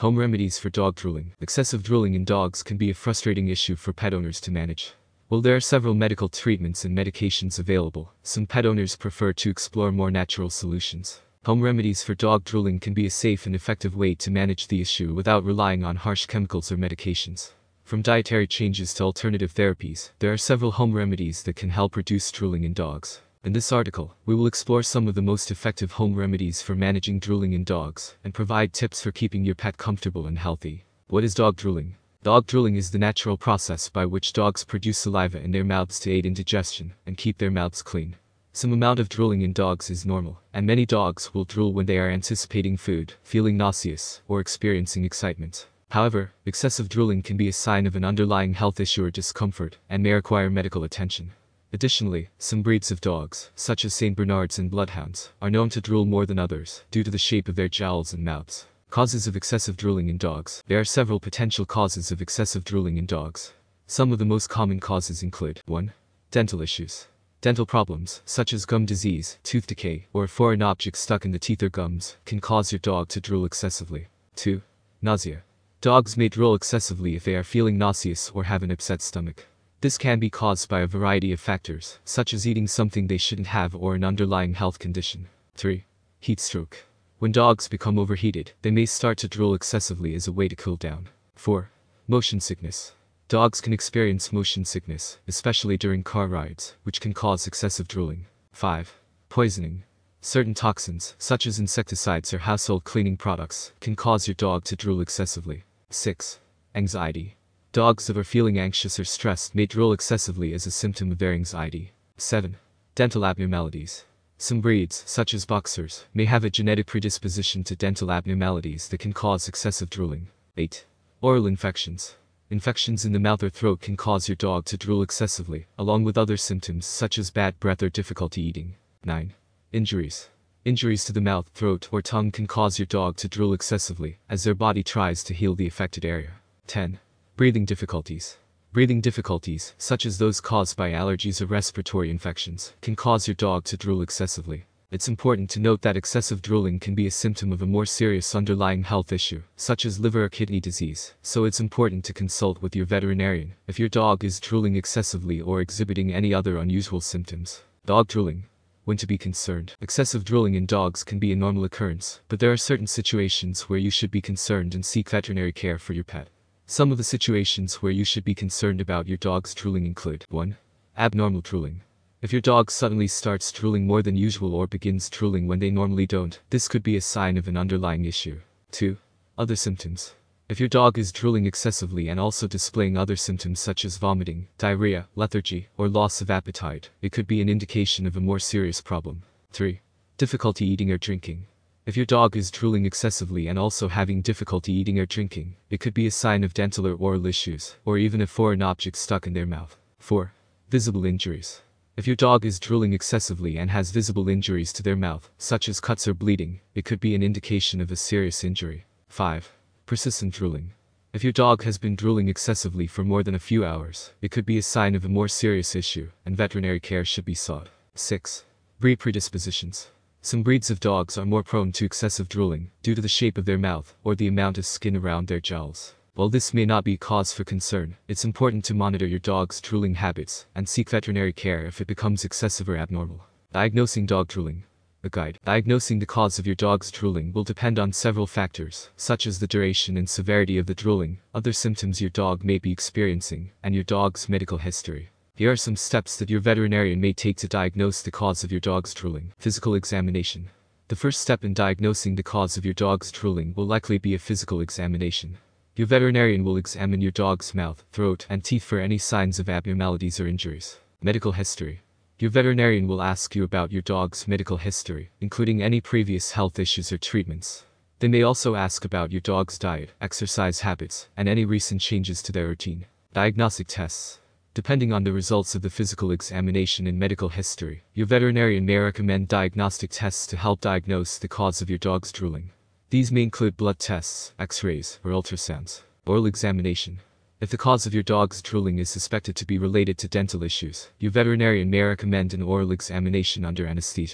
Home remedies for dog drooling. Excessive drooling in dogs can be a frustrating issue for pet owners to manage. While there are several medical treatments and medications available, some pet owners prefer to explore more natural solutions. Home remedies for dog drooling can be a safe and effective way to manage the issue without relying on harsh chemicals or medications. From dietary changes to alternative therapies, there are several home remedies that can help reduce drooling in dogs. In this article, we will explore some of the most effective home remedies for managing drooling in dogs and provide tips for keeping your pet comfortable and healthy. What is dog drooling? Dog drooling is the natural process by which dogs produce saliva in their mouths to aid in digestion and keep their mouths clean. Some amount of drooling in dogs is normal, and many dogs will drool when they are anticipating food, feeling nauseous, or experiencing excitement. However, excessive drooling can be a sign of an underlying health issue or discomfort and may require medical attention. Additionally, some breeds of dogs, such as St. Bernards and Bloodhounds, are known to drool more than others due to the shape of their jowls and mouths. Causes of excessive drooling in dogs. There are several potential causes of excessive drooling in dogs. Some of the most common causes include 1. Dental issues. Dental problems, such as gum disease, tooth decay, or a foreign object stuck in the teeth or gums, can cause your dog to drool excessively. 2. Nausea. Dogs may drool excessively if they are feeling nauseous or have an upset stomach. This can be caused by a variety of factors, such as eating something they shouldn't have or an underlying health condition. 3. Heat stroke. When dogs become overheated, they may start to drool excessively as a way to cool down. 4. Motion sickness. Dogs can experience motion sickness, especially during car rides, which can cause excessive drooling. 5. Poisoning. Certain toxins, such as insecticides or household cleaning products, can cause your dog to drool excessively. 6. Anxiety. Dogs that are feeling anxious or stressed may drool excessively as a symptom of their anxiety. 7. Dental abnormalities. Some breeds, such as boxers, may have a genetic predisposition to dental abnormalities that can cause excessive drooling. 8. Oral infections. Infections in the mouth or throat can cause your dog to drool excessively, along with other symptoms such as bad breath or difficulty eating. 9. Injuries. Injuries to the mouth, throat, or tongue can cause your dog to drool excessively, as their body tries to heal the affected area. 10. Breathing difficulties. Breathing difficulties, such as those caused by allergies or respiratory infections, can cause your dog to drool excessively. It's important to note that excessive drooling can be a symptom of a more serious underlying health issue, such as liver or kidney disease, so it's important to consult with your veterinarian if your dog is drooling excessively or exhibiting any other unusual symptoms. Dog drooling. When to be concerned. Excessive drooling in dogs can be a normal occurrence, but there are certain situations where you should be concerned and seek veterinary care for your pet. Some of the situations where you should be concerned about your dog's drooling include 1. Abnormal drooling. If your dog suddenly starts drooling more than usual or begins drooling when they normally don't, this could be a sign of an underlying issue. 2. Other symptoms. If your dog is drooling excessively and also displaying other symptoms such as vomiting, diarrhea, lethargy, or loss of appetite, it could be an indication of a more serious problem. 3. Difficulty eating or drinking. If your dog is drooling excessively and also having difficulty eating or drinking, it could be a sign of dental or oral issues, or even a foreign object stuck in their mouth. 4. Visible injuries. If your dog is drooling excessively and has visible injuries to their mouth, such as cuts or bleeding, it could be an indication of a serious injury. 5. Persistent drooling. If your dog has been drooling excessively for more than a few hours, it could be a sign of a more serious issue, and veterinary care should be sought. 6. Breed predispositions. Some breeds of dogs are more prone to excessive drooling due to the shape of their mouth or the amount of skin around their jowls. While this may not be cause for concern, it's important to monitor your dog's drooling habits and seek veterinary care if it becomes excessive or abnormal. Diagnosing dog drooling. A guide. Diagnosing the cause of your dog's drooling will depend on several factors, such as the duration and severity of the drooling, other symptoms your dog may be experiencing, and your dog's medical history. Here are some steps that your veterinarian may take to diagnose the cause of your dog's drooling. Physical examination. The first step in diagnosing the cause of your dog's drooling will likely be a physical examination. Your veterinarian will examine your dog's mouth, throat, and teeth for any signs of abnormalities or injuries. Medical history. Your veterinarian will ask you about your dog's medical history, including any previous health issues or treatments. They may also ask about your dog's diet, exercise habits, and any recent changes to their routine. Diagnostic tests. Depending on the results of the physical examination and medical history, your veterinarian may recommend diagnostic tests to help diagnose the cause of your dog's drooling. These may include blood tests, x-rays, or ultrasounds. Oral examination. If the cause of your dog's drooling is suspected to be related to dental issues, your veterinarian may recommend an oral examination under anesthesia.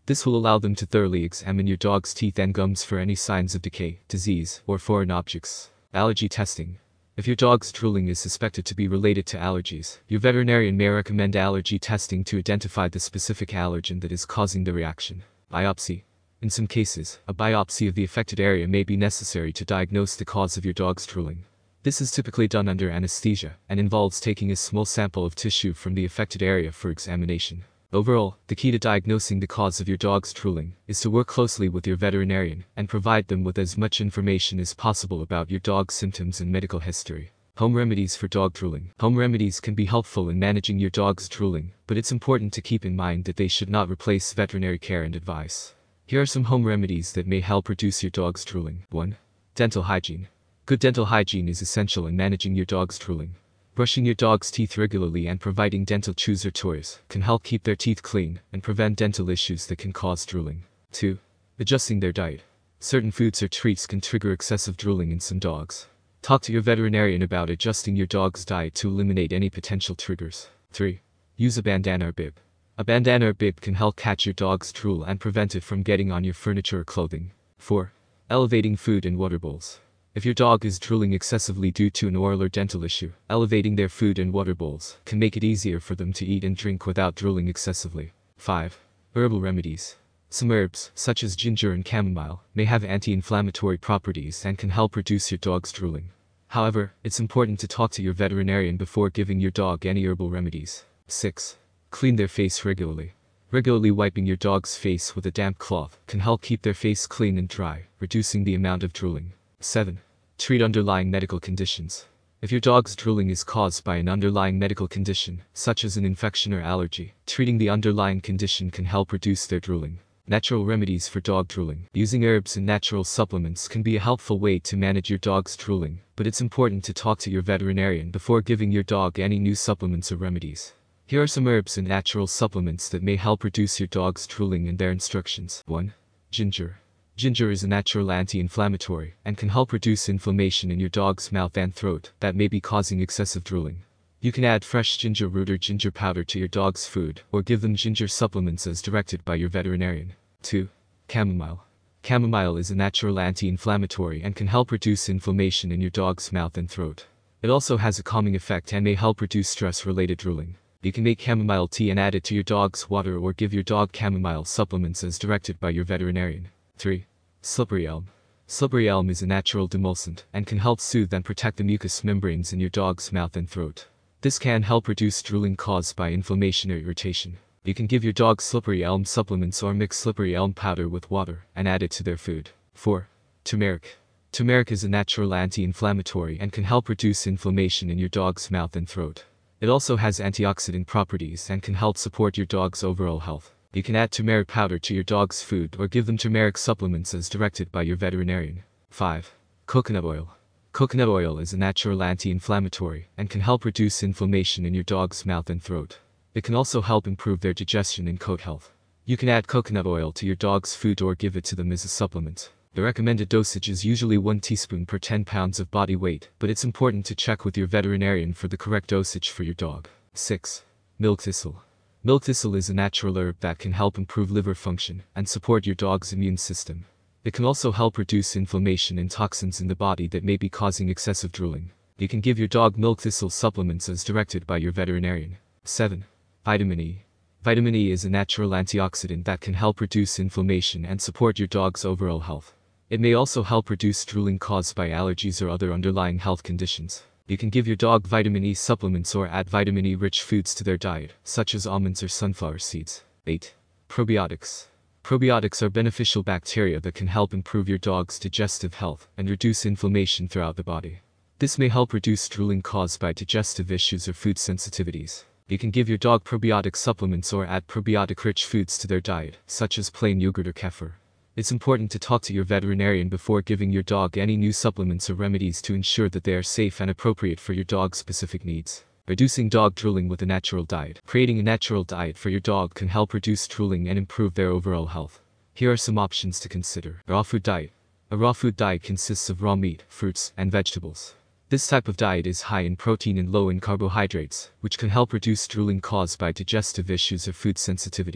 This will allow them to thoroughly examine your dog's teeth and gums for any signs of decay, disease, or foreign objects. Allergy testing. If your dog's drooling is suspected to be related to allergies, your veterinarian may recommend allergy testing to identify the specific allergen that is causing the reaction. Biopsy. In some cases, a biopsy of the affected area may be necessary to diagnose the cause of your dog's drooling. This is typically done under anesthesia and involves taking a small sample of tissue from the affected area for examination. Overall, the key to diagnosing the cause of your dog's drooling is to work closely with your veterinarian and provide them with as much information as possible about your dog's symptoms and medical history. Home remedies for dog drooling. Home remedies can be helpful in managing your dog's drooling, but it's important to keep in mind that they should not replace veterinary care and advice. Here are some home remedies that may help reduce your dog's drooling. 1. Dental hygiene. Good dental hygiene is essential in managing your dog's drooling. Brushing your dog's teeth regularly and providing dental chews or toys can help keep their teeth clean and prevent dental issues that can cause drooling. 2. Adjusting their diet. Certain foods or treats can trigger excessive drooling in some dogs. Talk to your veterinarian about adjusting your dog's diet to eliminate any potential triggers. 3. Use a bandana or bib. A bandana or bib can help catch your dog's drool and prevent it from getting on your furniture or clothing. 4. Elevating food and water bowls. If your dog is drooling excessively due to an oral or dental issue, elevating their food and water bowls can make it easier for them to eat and drink without drooling excessively. 5. Herbal remedies. Some herbs, such as ginger and chamomile, may have anti-inflammatory properties and can help reduce your dog's drooling. However, it's important to talk to your veterinarian before giving your dog any herbal remedies. 6. Clean their face regularly. Regularly wiping your dog's face with a damp cloth can help keep their face clean and dry, reducing the amount of drooling. 7. Treat underlying medical conditions. If your dog's drooling is caused by an underlying medical condition, such as an infection or allergy, treating the underlying condition can help reduce their drooling. Natural remedies for dog drooling. Using herbs and natural supplements can be a helpful way to manage your dog's drooling, but it's important to talk to your veterinarian before giving your dog any new supplements or remedies. Here are some herbs and natural supplements that may help reduce your dog's drooling and their instructions. 1. Ginger. Ginger is a natural anti-inflammatory and can help reduce inflammation in your dog's mouth and throat that may be causing excessive drooling. You can add fresh ginger root or ginger powder to your dog's food or give them ginger supplements as directed by your veterinarian. 2. Chamomile. Chamomile is a natural anti-inflammatory and can help reduce inflammation in your dog's mouth and throat. It also has a calming effect and may help reduce stress-related drooling. You can make chamomile tea and add it to your dog's water or give your dog chamomile supplements as directed by your veterinarian. 3. Slippery elm. Slippery elm is a natural demulcent and can help soothe and protect the mucous membranes in your dog's mouth and throat. This can help reduce drooling caused by inflammation or irritation. You can give your dog slippery elm supplements or mix slippery elm powder with water and add it to their food. 4. Turmeric. Turmeric is a natural anti-inflammatory and can help reduce inflammation in your dog's mouth and throat. It also has antioxidant properties and can help support your dog's overall health. You can add turmeric powder to your dog's food or give them turmeric supplements as directed by your veterinarian. 5. Coconut oil. Coconut oil is a natural anti-inflammatory and can help reduce inflammation in your dog's mouth and throat. It can also help improve their digestion and coat health. You can add coconut oil to your dog's food or give it to them as a supplement. The recommended dosage is usually 1 teaspoon per 10 pounds of body weight, but it's important to check with your veterinarian for the correct dosage for your dog. 6. Milk thistle. Milk thistle is a natural herb that can help improve liver function and support your dog's immune system. It can also help reduce inflammation and toxins in the body that may be causing excessive drooling. You can give your dog milk thistle supplements as directed by your veterinarian. 7. Vitamin E. Vitamin E is a natural antioxidant that can help reduce inflammation and support your dog's overall health. It may also help reduce drooling caused by allergies or other underlying health conditions. You can give your dog vitamin E supplements or add vitamin E-rich foods to their diet, such as almonds or sunflower seeds. 8. Probiotics. Probiotics are beneficial bacteria that can help improve your dog's digestive health and reduce inflammation throughout the body. This may help reduce drooling caused by digestive issues or food sensitivities. You can give your dog probiotic supplements or add probiotic-rich foods to their diet, such as plain yogurt or kefir. It's important to talk to your veterinarian before giving your dog any new supplements or remedies to ensure that they are safe and appropriate for your dog's specific needs. Reducing dog drooling with a natural diet. Creating a natural diet for your dog can help reduce drooling and improve their overall health. Here are some options to consider. Raw food diet. A raw food diet consists of raw meat, fruits, and vegetables. This type of diet is high in protein and low in carbohydrates, which can help reduce drooling caused by digestive issues or food sensitivities.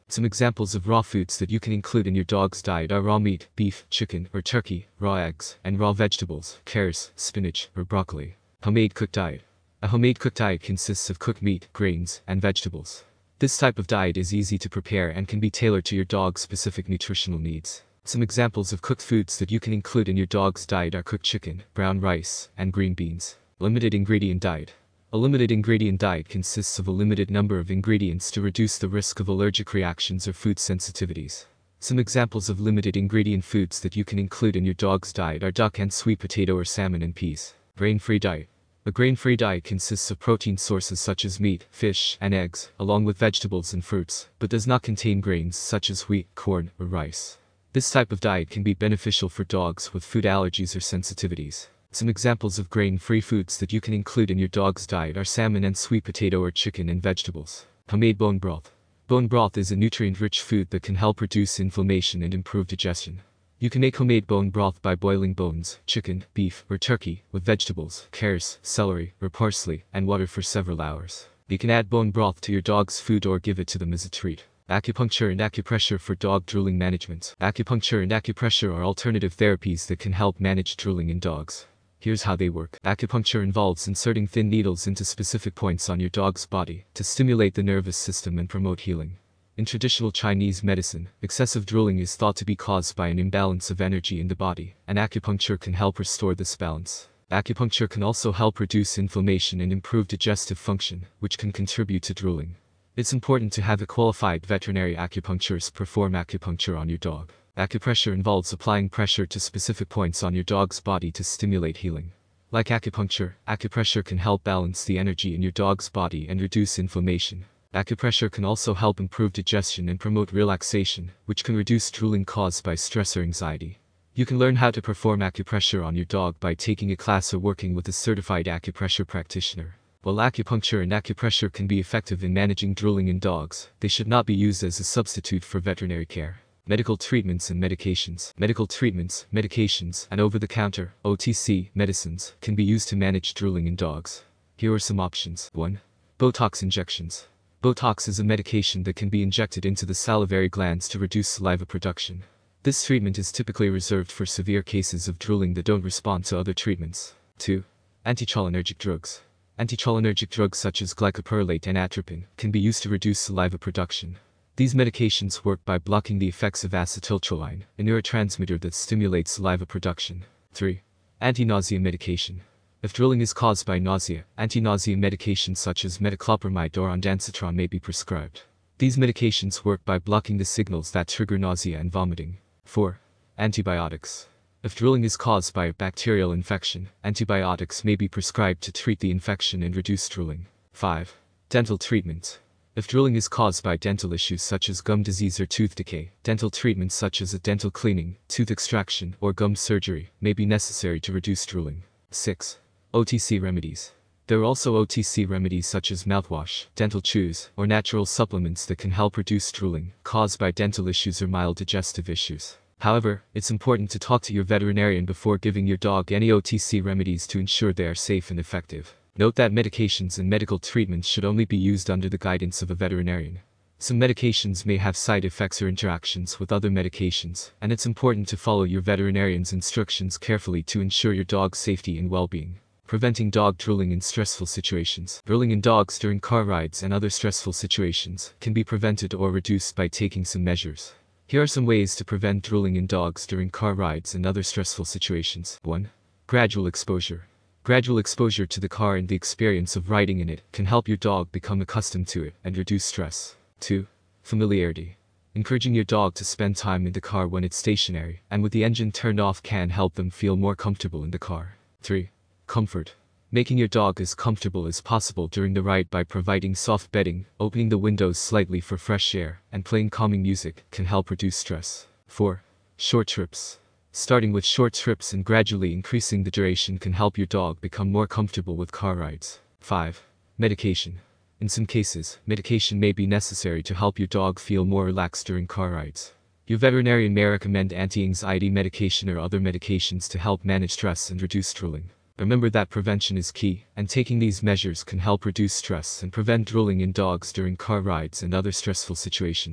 Some examples of raw foods that you can include in your dog's diet are raw meat, beef, chicken, or turkey, raw eggs, and raw vegetables, carrots, spinach, or broccoli. Homemade cooked diet. A homemade cooked diet consists of cooked meat, grains, and vegetables. This type of diet is easy to prepare and can be tailored to your dog's specific nutritional needs. Some examples of cooked foods that you can include in your dog's diet are cooked chicken, brown rice, and green beans. Limited ingredient diet. A limited ingredient diet consists of a limited number of ingredients to reduce the risk of allergic reactions or food sensitivities. Some examples of limited ingredient foods that you can include in your dog's diet are duck and sweet potato or salmon and peas. Grain-free diet. A grain-free diet consists of protein sources such as meat, fish, and eggs, along with vegetables and fruits, but does not contain grains such as wheat, corn, or rice. This type of diet can be beneficial for dogs with food allergies or sensitivities. Some examples of grain-free foods that you can include in your dog's diet are salmon and sweet potato or chicken and vegetables. Homemade bone broth. Bone broth is a nutrient-rich food that can help reduce inflammation and improve digestion. You can make homemade bone broth by boiling bones, chicken, beef, or turkey, with vegetables, carrots, celery, or parsley, and water for several hours. You can add bone broth to your dog's food or give it to them as a treat. Acupuncture and acupressure for dog drooling management. Acupuncture and acupressure are alternative therapies that can help manage drooling in dogs. Here's how they work. Acupuncture involves inserting thin needles into specific points on your dog's body to stimulate the nervous system and promote healing. In traditional Chinese medicine, excessive drooling is thought to be caused by an imbalance of energy in the body, and acupuncture can help restore this balance. Acupuncture can also help reduce inflammation and improve digestive function, which can contribute to drooling. It's important to have a qualified veterinary acupuncturist perform acupuncture on your dog. Acupressure involves applying pressure to specific points on your dog's body to stimulate healing. Like acupuncture, acupressure can help balance the energy in your dog's body and reduce inflammation. Acupressure can also help improve digestion and promote relaxation, which can reduce drooling caused by stress or anxiety. You can learn how to perform acupressure on your dog by taking a class or working with a certified acupressure practitioner. While acupuncture and acupressure can be effective in managing drooling in dogs, they should not be used as a substitute for veterinary care. Medical treatments and medications. Medical treatments, medications, and over-the-counter (OTC) medicines can be used to manage drooling in dogs. Here are some options. 1. Botox injections. Botox is a medication that can be injected into the salivary glands to reduce saliva production. This treatment is typically reserved for severe cases of drooling that don't respond to other treatments. 2. Anticholinergic drugs. Anticholinergic drugs such as glycopyrrolate and atropine can be used to reduce saliva production. These medications work by blocking the effects of acetylcholine, a neurotransmitter that stimulates saliva production. 3. Anti-nausea medication. If drooling is caused by nausea, anti-nausea medications such as metoclopramide or ondansetron may be prescribed. These medications work by blocking the signals that trigger nausea and vomiting. 4. Antibiotics. If drooling is caused by a bacterial infection, antibiotics may be prescribed to treat the infection and reduce drooling. 5. Dental treatment. If drooling is caused by dental issues such as gum disease or tooth decay, dental treatments such as a dental cleaning, tooth extraction, or gum surgery may be necessary to reduce drooling. 6. OTC remedies. There are also OTC remedies such as mouthwash, dental chews, or natural supplements that can help reduce drooling caused by dental issues or mild digestive issues. However, it's important to talk to your veterinarian before giving your dog any OTC remedies to ensure they are safe and effective. Note that medications and medical treatments should only be used under the guidance of a veterinarian. Some medications may have side effects or interactions with other medications, and it's important to follow your veterinarian's instructions carefully to ensure your dog's safety and well-being. Preventing dog drooling in stressful situations. Drooling in dogs during car rides and other stressful situations can be prevented or reduced by taking some measures. Here are some ways to prevent drooling in dogs during car rides and other stressful situations. 1. Gradual exposure. Gradual exposure to the car and the experience of riding in it can help your dog become accustomed to it and reduce stress. 2. Familiarity. Encouraging your dog to spend time in the car when it's stationary and with the engine turned off can help them feel more comfortable in the car. 3. Comfort. Making your dog as comfortable as possible during the ride by providing soft bedding, opening the windows slightly for fresh air, and playing calming music can help reduce stress. 4. Short trips. Starting with short trips and gradually increasing the duration can help your dog become more comfortable with car rides. 5. Medication. In some cases, medication may be necessary to help your dog feel more relaxed during car rides. Your veterinarian may recommend anti-anxiety medication or other medications to help manage stress and reduce drooling. Remember that prevention is key, and taking these measures can help reduce stress and prevent drooling in dogs during car rides and other stressful situations.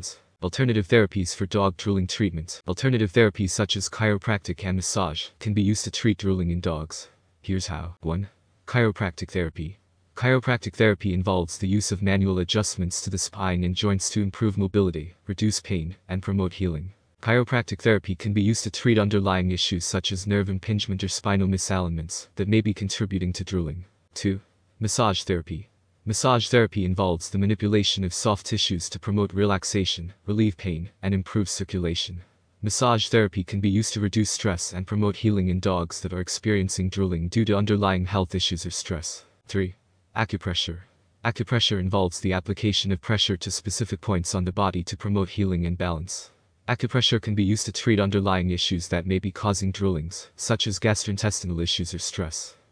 Alternative therapies for dog drooling treatment. Alternative therapies such as chiropractic and massage can be used to treat drooling in dogs. Here's how. 1. Chiropractic therapy. Chiropractic therapy involves the use of manual adjustments to the spine and joints to improve mobility, reduce pain, and promote healing. Chiropractic therapy can be used to treat underlying issues such as nerve impingement or spinal misalignments that may be contributing to drooling. 2. Massage therapy. Massage therapy involves the manipulation of soft tissues to promote relaxation, relieve pain, and improve circulation. Massage therapy can be used to reduce stress and promote healing in dogs that are experiencing drooling due to underlying health issues or stress. 3. Acupressure. Acupressure involves the application of pressure to specific points on the body to promote healing and balance. Acupressure can be used to treat underlying issues that may be causing droolings, such as gastrointestinal issues or stress.